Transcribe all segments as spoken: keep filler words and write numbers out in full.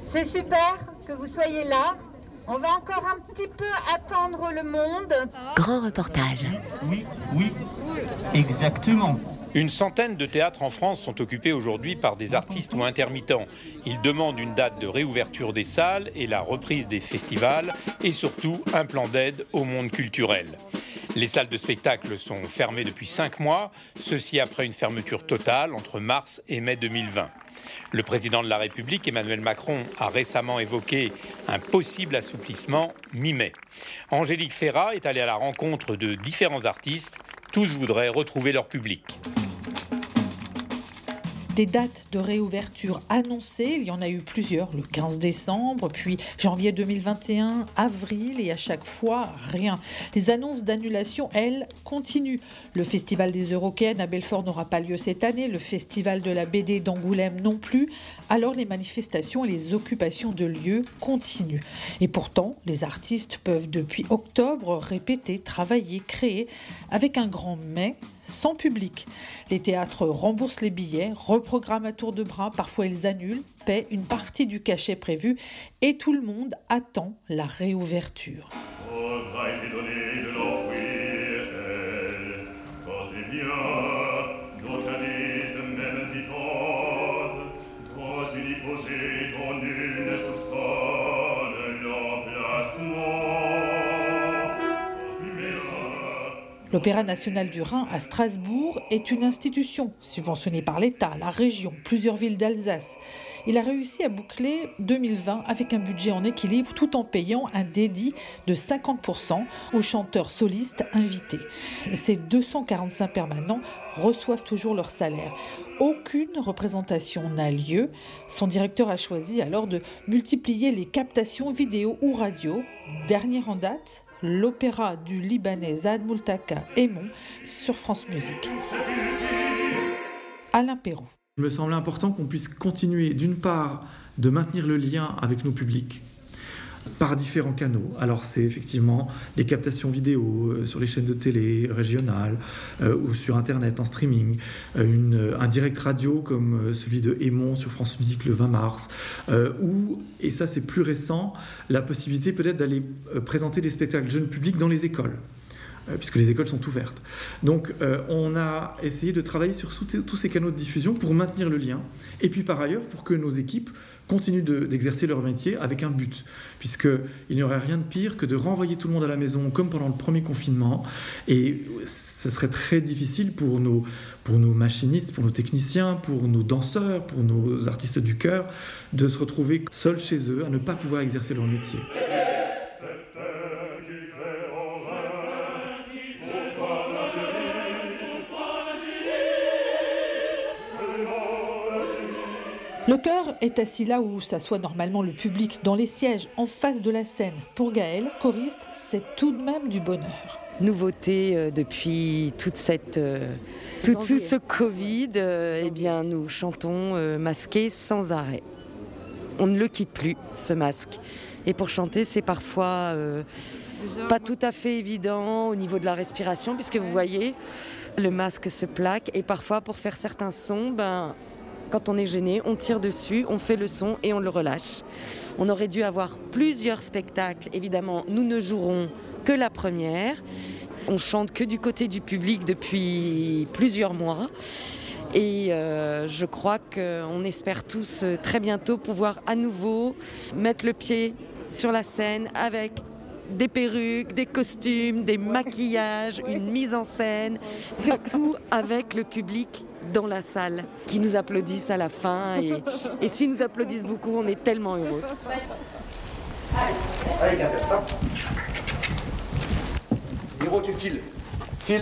C'est super que vous soyez là. On va encore un petit peu attendre le monde. Grand reportage. Oui, oui, exactement. Une centaine de théâtres en France sont occupés aujourd'hui par des artistes ou intermittents. Ils demandent une date de réouverture des salles et la reprise des festivals et surtout un plan d'aide au monde culturel. Les salles de spectacle sont fermées depuis cinq mois, ceci après une fermeture totale entre mars et mai deux mille vingt. Le président de la République, Emmanuel Macron, a récemment évoqué un possible assouplissement mi-mai. Angélique Ferrat est allée à la rencontre de différents artistes. Tous voudraient retrouver leur public. Des dates de réouverture annoncées, il y en a eu plusieurs, le quinze décembre, puis janvier deux mille vingt et un, avril, et à chaque fois, rien. Les annonces d'annulation, elles, continuent. Le Festival des Eurockéennes à Belfort n'aura pas lieu cette année, le Festival de la B D d'Angoulême non plus. Alors les manifestations et les occupations de lieux continuent. Et pourtant, les artistes peuvent depuis octobre répéter, travailler, créer, avec un grand mais, sans public. Les théâtres remboursent les billets, reprogramment à tour de bras, parfois ils annulent, paient une partie du cachet prévu et tout le monde attend la réouverture. L'Opéra national du Rhin à Strasbourg est une institution subventionnée par l'État, la région, plusieurs villes d'Alsace. Il a réussi à boucler deux mille vingt avec un budget en équilibre tout en payant un dédit de cinquante pour cent aux chanteurs solistes invités. Et ces deux cent quarante-cinq permanents reçoivent toujours leur salaire. Aucune représentation n'a lieu. Son directeur a choisi alors de multiplier les captations vidéo ou radio. Dernière en date, l'opéra du Libanais Saad Multaka Aimon sur France Musique. Alain Perroux. Il me semble important qu'on puisse continuer, d'une part, de maintenir le lien avec nos publics par différents canaux. Alors c'est effectivement des captations vidéo euh, sur les chaînes de télé régionales euh, ou sur internet en streaming, euh, une, un direct radio comme euh, celui de Aimon sur France Musique le vingt mars, euh, ou, et ça c'est plus récent, la possibilité peut-être d'aller euh, présenter des spectacles jeunes publics dans les écoles, euh, puisque les écoles sont ouvertes. Donc euh, on a essayé de travailler sur tous ces canaux de diffusion pour maintenir le lien, et puis par ailleurs pour que nos équipes continuent de, d'exercer leur métier avec un but, puisqu'il n'y aurait rien de pire que de renvoyer tout le monde à la maison comme pendant le premier confinement, et ce serait très difficile pour nos, pour nos machinistes, pour nos techniciens, pour nos danseurs, pour nos artistes du chœur, de se retrouver seuls chez eux, à ne pas pouvoir exercer leur métier. Le chœur est assis là où s'assoit normalement le public, dans les sièges, en face de la scène. Pour Gaël, choriste, c'est tout de même du bonheur. Nouveauté euh, depuis toute cette, euh, tout, tout ce Covid, euh, eh bien, nous chantons euh, masqués sans arrêt. On ne le quitte plus, ce masque. Et pour chanter, c'est parfois euh, pas tout à fait évident au niveau de la respiration, puisque vous voyez, le masque se plaque. Et parfois, pour faire certains sons, ben, quand on est gêné, on tire dessus, on fait le son et on le relâche. On aurait dû avoir plusieurs spectacles. Évidemment, nous ne jouerons que la première. On chante que du côté du public depuis plusieurs mois. Et euh, je crois qu'on espère tous euh, très bientôt pouvoir à nouveau mettre le pied sur la scène avec des perruques, des costumes, des maquillages, une mise en scène, surtout avec le public dans la salle qui nous applaudissent à la fin. Et, et s'ils nous applaudissent beaucoup, on est tellement heureux. Allez, Gabriel, hop. Miro, tu files. File.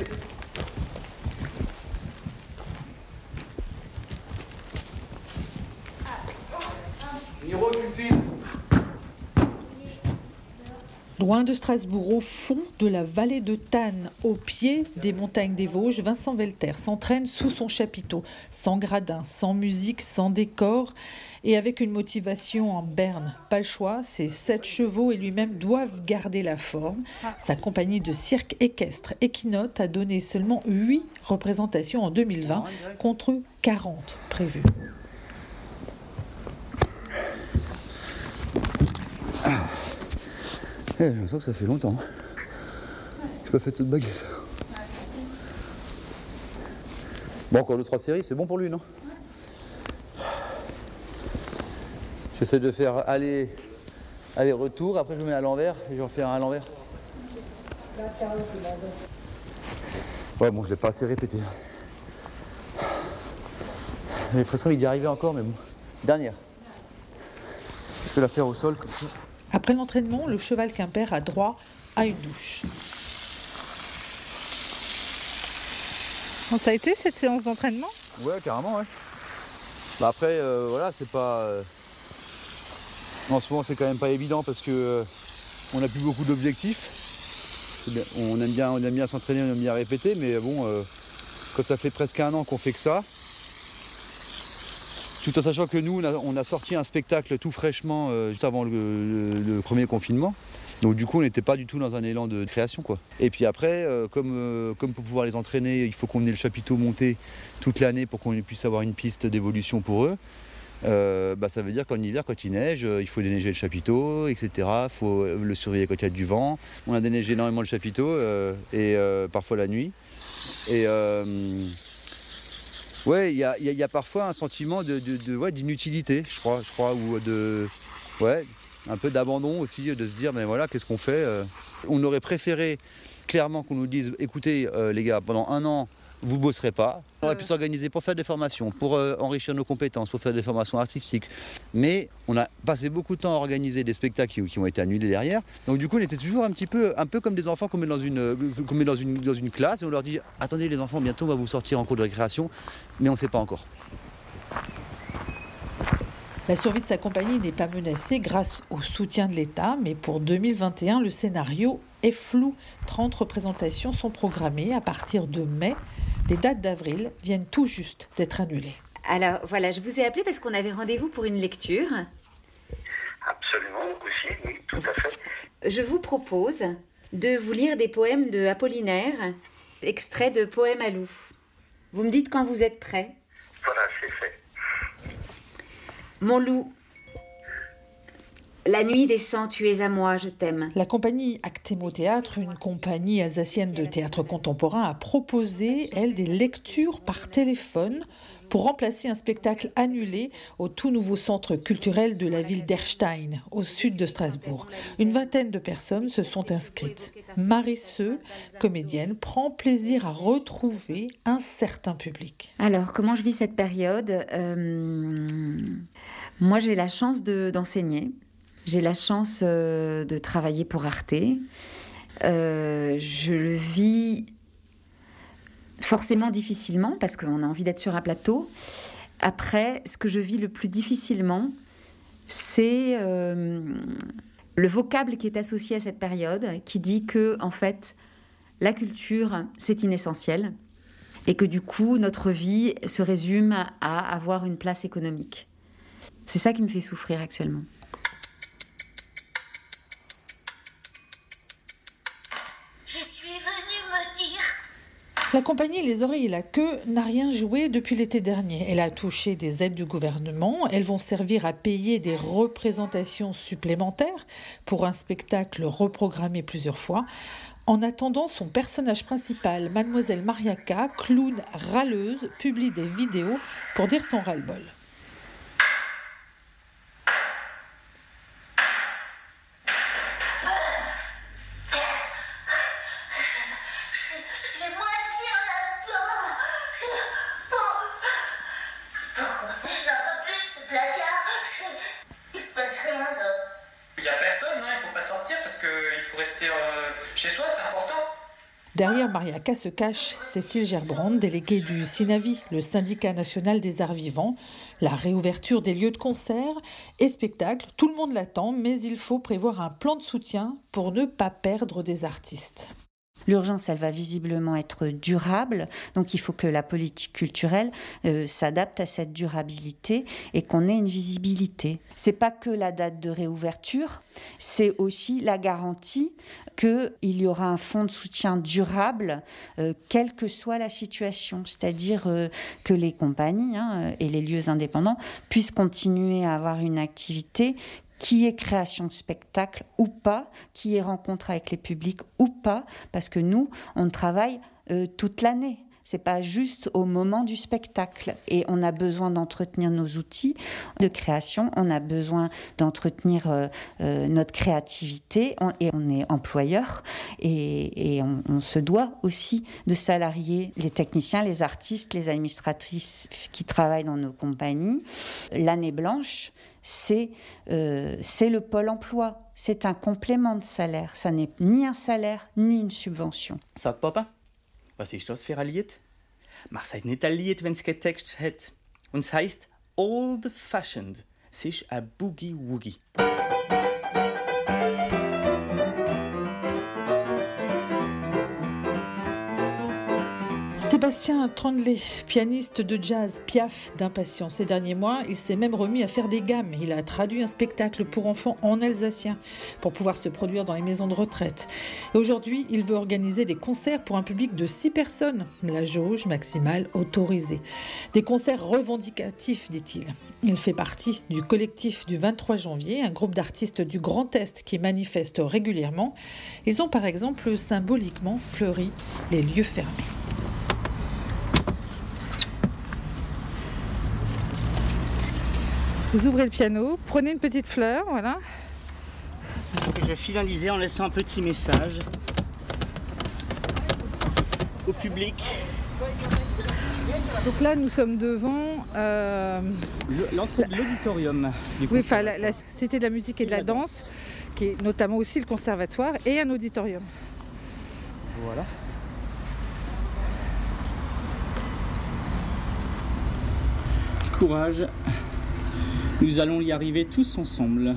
Miro, tu files. Loin de Strasbourg, au fond de la vallée de Tannes, au pied des montagnes des Vosges, Vincent Velter s'entraîne sous son chapiteau, sans gradin, sans musique, sans décor, et avec une motivation en berne. Pas le choix, ses sept chevaux et lui-même doivent garder la forme. Sa compagnie de cirque équestre Équinote a donné seulement huit représentations en deux mille vingt, contre quarante prévues. Eh, je sens que ça fait longtemps. J'ai pas fait de cette baguette. Bon, encore deux trois séries, c'est bon pour lui, non? J'essaie de faire aller, aller-retour, après je me mets à l'envers et j'en fais un à l'envers. Ouais, bon, je l'ai pas assez répété. J'ai l'impression qu'il y arrivait encore, mais bon. Dernière. Je vais la faire au sol comme ça. Après l'entraînement, le cheval Quimper a droit à une douche. Bon, ça a été cette séance d'entraînement? Ouais, carrément, ouais. Bah après, euh, voilà, c'est pas... Euh... En ce moment, c'est quand même pas évident parce que euh, on n'a plus beaucoup d'objectifs. Bien. On aime bien, on aime bien s'entraîner, on aime bien répéter, mais bon, euh, quand ça fait presque un an qu'on fait que ça, tout en sachant que nous, on a, on a sorti un spectacle tout fraîchement euh, juste avant le, le, le premier confinement. Donc du coup, on n'était pas du tout dans un élan de création, quoi. Et puis après, euh, comme, euh, comme pour pouvoir les entraîner, il faut qu'on ait le chapiteau monté toute l'année pour qu'on puisse avoir une piste d'évolution pour eux. Euh, bah, ça veut dire qu'en hiver, quand il neige, euh, il faut déneiger le chapiteau, et cetera. Il faut le surveiller quand il y a du vent. On a déneigé énormément le chapiteau, euh, et euh, parfois la nuit. Et euh, ouais, il y a, y, a, y a parfois un sentiment de, de, de, ouais, d'inutilité, je crois, je crois, ou de, ouais, un peu d'abandon aussi, de se dire, mais voilà, qu'est-ce qu'on fait euh On aurait préféré clairement qu'on nous dise, écoutez, euh, les gars, pendant un an, vous ne bosserez pas. On aurait pu s'organiser pour faire des formations, pour euh, enrichir nos compétences, pour faire des formations artistiques. Mais on a passé beaucoup de temps à organiser des spectacles qui, qui ont été annulés derrière. Donc du coup, on était toujours un petit peu, un peu comme des enfants qu'on met dans une, qu'on met dans une, dans une classe et on leur dit « Attendez les enfants, bientôt on va vous sortir en cours de récréation », mais on ne sait pas encore. La survie de sa compagnie n'est pas menacée grâce au soutien de l'État, mais pour deux mille vingt et un, le scénario est flou. trente représentations sont programmées à partir de mai. Les dates d'avril viennent tout juste d'être annulées. Alors voilà, je vous ai appelé parce qu'on avait rendez-vous pour une lecture. Absolument, aussi, oui, tout à fait. Je vous propose de vous lire des poèmes de Apollinaire, extraits de Poèmes à loup. Vous me dites quand vous êtes prêts. Voilà, c'est fait. Mon loup, la nuit descend, tu es à moi, je t'aime. La compagnie Actemo Théâtre, une compagnie alsacienne de théâtre contemporain, a proposé, elle, des lectures par téléphone pour remplacer un spectacle annulé au tout nouveau centre culturel de la ville d'Erstein, au sud de Strasbourg. Une vingtaine de personnes se sont inscrites. Marie Seu, comédienne, prend plaisir à retrouver un certain public. Alors, comment je vis cette période ? euh, Moi, j'ai la chance de, d'enseigner. J'ai la chance euh, de travailler pour Arte. Euh, je le vis forcément difficilement parce qu'on a envie d'être sur un plateau. Après, ce que je vis le plus difficilement, c'est euh, le vocable qui est associé à cette période, qui dit que, en fait, la culture, c'est inessentiel et que du coup, notre vie se résume à avoir une place économique. C'est ça qui me fait souffrir actuellement. La compagnie Les Oreilles et la Queue n'a rien joué depuis l'été dernier. Elle a touché des aides du gouvernement. Elles vont servir à payer des représentations supplémentaires pour un spectacle reprogrammé plusieurs fois. En attendant, son personnage principal, Mademoiselle Mariaka, clown râleuse, publie des vidéos pour dire son ras-le-bol. Chez soi, c'est important. Derrière Mariaka se cache Cécile Gerbrand, déléguée du SINAVI, le syndicat national des arts vivants. La réouverture des lieux de concert et spectacles, tout le monde l'attend, mais il faut prévoir un plan de soutien pour ne pas perdre des artistes. L'urgence, elle va visiblement être durable, donc il faut que la politique culturelle euh, s'adapte à cette durabilité et qu'on ait une visibilité. C'est pas que la date de réouverture, c'est aussi la garantie qu'il y aura un fonds de soutien durable, euh, quelle que soit la situation, c'est-à-dire euh, que les compagnies hein, et les lieux indépendants puissent continuer à avoir une activité qui est création de spectacle ou pas, qui est rencontre avec les publics ou pas, parce que nous, on travaille euh, toute l'année. C'est pas juste au moment du spectacle. Et on a besoin d'entretenir nos outils de création, on a besoin d'entretenir euh, euh, notre créativité, on, et on est employeur, et, et on, on se doit aussi de salarier les techniciens, les artistes, les administratrices qui travaillent dans nos compagnies. L'année blanche, c'est, euh, c'est le pôle emploi. C'est un complément de salaire. Ça n'est ni un salaire, ni une subvention. Sag Papa, was ist das für ein Lied? Man sagt nicht ein Lied, wenn es keinen Text hat. Und es heisst Old Fashioned. Es ist ein Boogie-Woogie. Sébastien Tremblay, pianiste de jazz, Piaf d'impatience. Ces derniers mois, il s'est même remis à faire des gammes. Il a traduit un spectacle pour enfants en alsacien pour pouvoir se produire dans les maisons de retraite. Et aujourd'hui, il veut organiser des concerts pour un public de six personnes, la jauge maximale autorisée. Des concerts revendicatifs, dit-il. Il fait partie du collectif du vingt-trois janvier, un groupe d'artistes du Grand Est qui manifestent régulièrement. Ils ont par exemple symboliquement fleuri les lieux fermés. Vous ouvrez le piano, prenez une petite fleur, voilà. Je vais finaliser en laissant un petit message au public. Donc là, nous sommes devant euh, l'entrée de l'auditorium. Oui, enfin, la, la Cité de la musique et de la danse, qui est notamment aussi le conservatoire et un auditorium. Voilà. Courage. Nous allons y arriver tous ensemble.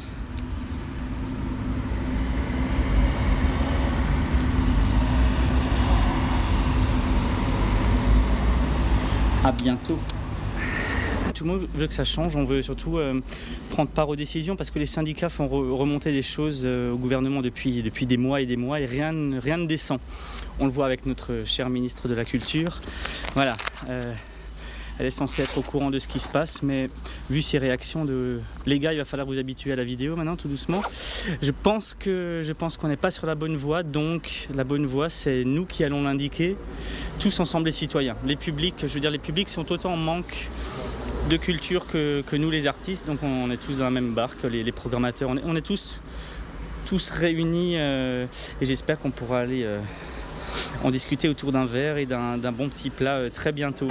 À bientôt. Tout le monde veut que ça change, on veut surtout euh, prendre part aux décisions parce que les syndicats font re- remonter des choses euh, au gouvernement depuis, depuis des mois et des mois et rien, rien ne descend. On le voit avec notre cher ministre de la Culture. Voilà. Euh, Elle est censée être au courant de ce qui se passe, mais vu ses réactions de... Les gars, il va falloir vous habituer à la vidéo maintenant, tout doucement. Je pense que, je pense qu'on n'est pas sur la bonne voie, donc la bonne voie, c'est nous qui allons l'indiquer, tous ensemble les citoyens. Les publics, je veux dire, les publics sont autant en manque de culture que, que nous les artistes, donc on est tous dans la même barque, les, les programmateurs, on est, on est tous, tous réunis euh, et j'espère qu'on pourra aller euh, en discuter autour d'un verre et d'un, d'un bon petit plat euh, très bientôt.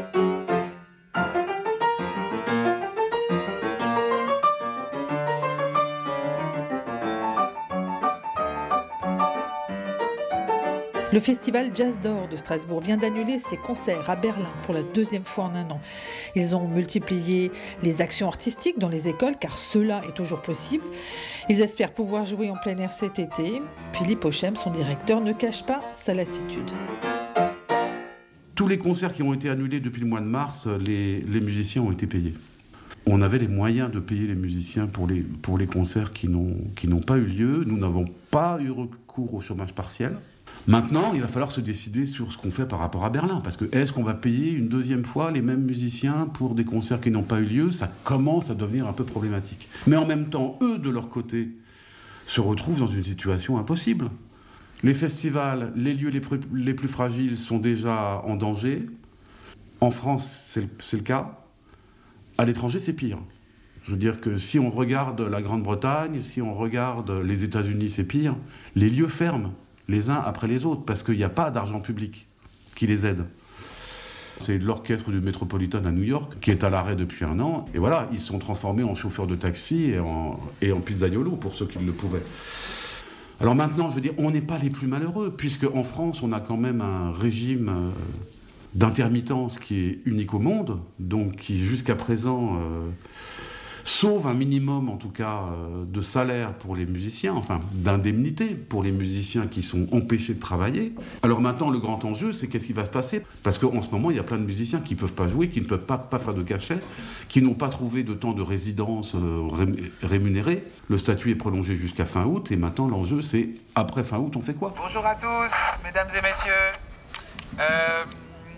Le festival Jazz d'Or de Strasbourg vient d'annuler ses concerts à Berlin pour la deuxième fois en un an. Ils ont multiplié les actions artistiques dans les écoles, car cela est toujours possible. Ils espèrent pouvoir jouer en plein air cet été. Philippe Auchem, son directeur, ne cache pas sa lassitude. Tous les concerts qui ont été annulés depuis le mois de mars, les, les musiciens ont été payés. On avait les moyens de payer les musiciens pour les, pour les concerts qui n'ont, qui n'ont pas eu lieu. Nous n'avons pas eu recours au chômage partiel. Maintenant, il va falloir se décider sur ce qu'on fait par rapport à Berlin. Parce que est-ce qu'on va payer une deuxième fois les mêmes musiciens pour des concerts qui n'ont pas eu lieu ? Ça commence à devenir un peu problématique. Mais en même temps, eux, de leur côté, se retrouvent dans une situation impossible. Les festivals, les lieux les plus, les plus fragiles sont déjà en danger. En France, c'est le, c'est le cas. À l'étranger, c'est pire. Je veux dire que si on regarde la Grande-Bretagne, si on regarde les États-Unis, c'est pire. Les lieux ferment les uns après les autres, parce qu'il n'y a pas d'argent public qui les aide. C'est l'orchestre du Metropolitan à New York qui est à l'arrêt depuis un an. Et voilà, ils sont transformés en chauffeurs de taxi et en, et en pizzaiolo pour ceux qui le pouvaient. Alors maintenant, je veux dire, on n'est pas les plus malheureux, puisque en France, on a quand même un régime euh, d'intermittence qui est unique au monde, donc qui jusqu'à présent euh, sauve un minimum, en tout cas, euh, de salaire pour les musiciens, enfin d'indemnité pour les musiciens qui sont empêchés de travailler. Alors maintenant, le grand enjeu, c'est qu'est-ce qui va se passer ? Parce qu'en ce moment, il y a plein de musiciens qui ne peuvent pas jouer, qui ne peuvent pas, pas faire de cachet, qui n'ont pas trouvé de temps de résidence euh, rémunéré. Le statut est prolongé jusqu'à fin août, et maintenant, l'enjeu, c'est après fin août, on fait quoi ? Bonjour à tous, mesdames et messieurs. Euh,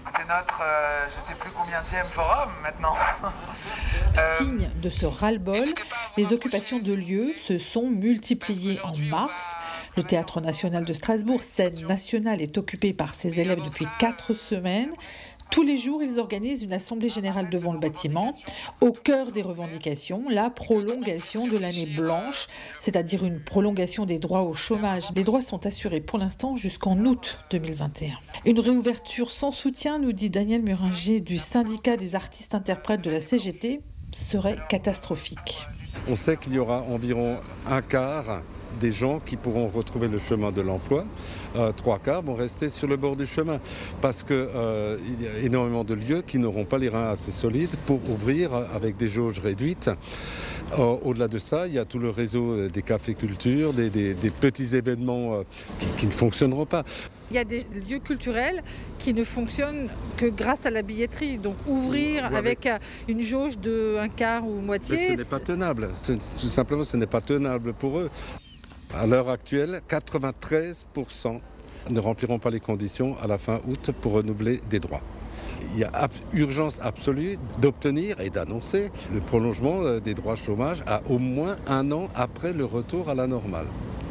C'est notre, euh, je ne sais plus combienième forum maintenant. euh... Signe de ce ras-le-bol, les occupations de lieux se sont multipliées en mars. Le Théâtre national de Strasbourg, scène nationale, est occupé par ses élèves depuis quatre semaines. Tous les jours, ils organisent une assemblée générale devant le bâtiment. Au cœur des revendications, la prolongation de l'année blanche, c'est-à-dire une prolongation des droits au chômage. Les droits sont assurés pour l'instant jusqu'en août deux mille vingt et un. Une réouverture sans soutien, nous dit Daniel Muringer du syndicat des artistes interprètes de la C G T, serait catastrophique. On sait qu'il y aura environ un quart des gens qui pourront retrouver le chemin de l'emploi. Euh, trois quarts vont rester sur le bord du chemin parce qu'il euh, y a énormément de lieux qui n'auront pas les reins assez solides pour ouvrir avec des jauges réduites. Euh, au-delà de ça, il y a tout le réseau des cafés-culture, des, des, des petits événements euh, qui, qui ne fonctionneront pas. Il y a des lieux culturels qui ne fonctionnent que grâce à la billetterie. Donc ouvrir avec... avec une jauge de un quart ou moitié... Mais ce n'est pas tenable. Ce, tout simplement, ce n'est pas tenable pour eux. À l'heure actuelle, quatre-vingt-treize pour cent ne rempliront pas les conditions à la fin août pour renouveler des droits. Il y a ab- urgence absolue d'obtenir et d'annoncer le prolongement des droits chômage à au moins un an après le retour à la normale.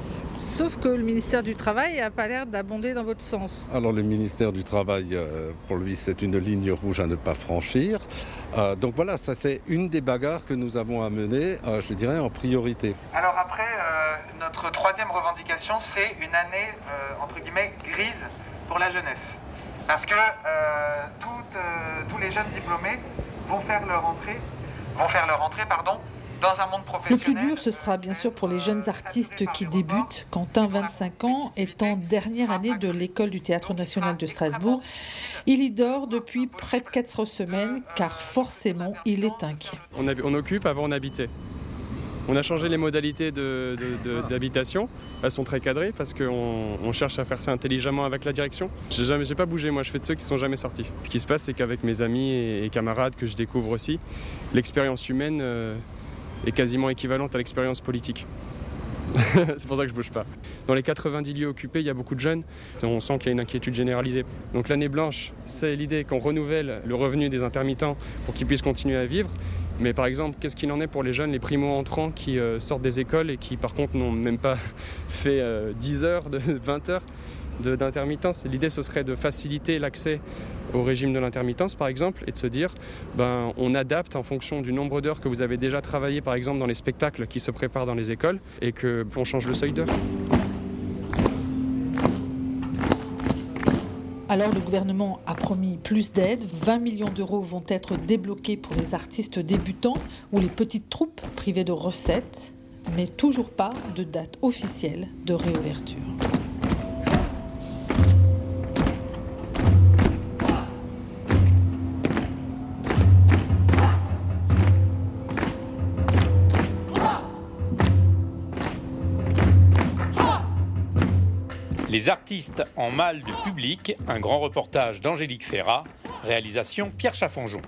Sauf que le ministère du Travail n'a pas l'air d'abonder dans votre sens. Alors le ministère du Travail, euh, pour lui, c'est une ligne rouge à ne pas franchir. Euh, donc voilà, ça c'est une des bagarres que nous avons à mener, euh, je dirais, en priorité. Alors après, euh, notre troisième revendication, c'est une année, euh, entre guillemets, grise pour la jeunesse. Parce que euh, toutes, euh, tous les jeunes diplômés vont faire leur entrée, vont faire leur entrée, pardon, dans un monde professionnel. Le plus dur, ce sera bien sûr pour les jeunes artistes qui débutent. Quentin, vingt-cinq ans, est en dernière année de l'école du Théâtre national de Strasbourg. Il y dort depuis près de quatre semaines, car forcément, il est inquiet. On, hab- on occupe, avant on habitait. On a changé les modalités de, de, de, d'habitation. Elles sont très cadrées parce qu'on on cherche à faire ça intelligemment avec la direction. J'ai jamais, j'ai pas bougé, moi je fais de ceux qui sont jamais sortis. Ce qui se passe, c'est qu'avec mes amis et, et camarades que je découvre aussi, l'expérience humaine euh, est quasiment équivalente à l'expérience politique. C'est pour ça que je bouge pas. Dans les quatre-vingt-dix lieux occupés, il y a beaucoup de jeunes. On sent qu'il y a une inquiétude généralisée. Donc l'année blanche, c'est l'idée qu'on renouvelle le revenu des intermittents pour qu'ils puissent continuer à vivre. Mais par exemple, qu'est-ce qu'il en est pour les jeunes, les primo-entrants qui euh, sortent des écoles et qui par contre n'ont même pas fait euh, dix heures, de vingt heures de, d'intermittence. L'idée, ce serait de faciliter l'accès au régime de l'intermittence, par exemple, et de se dire, ben, on adapte en fonction du nombre d'heures que vous avez déjà travaillé, par exemple, dans les spectacles qui se préparent dans les écoles, et qu'on change le seuil d'heures. Alors le gouvernement a promis plus d'aide. vingt millions d'euros vont être débloqués pour les artistes débutants ou les petites troupes privées de recettes, mais toujours pas de date officielle de réouverture. Les artistes en mal de public, un grand reportage d'Angélique Ferrat, réalisation Pierre Chaffanjon.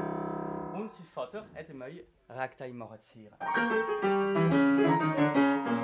Vater hätte mij raaktijd mogen zien.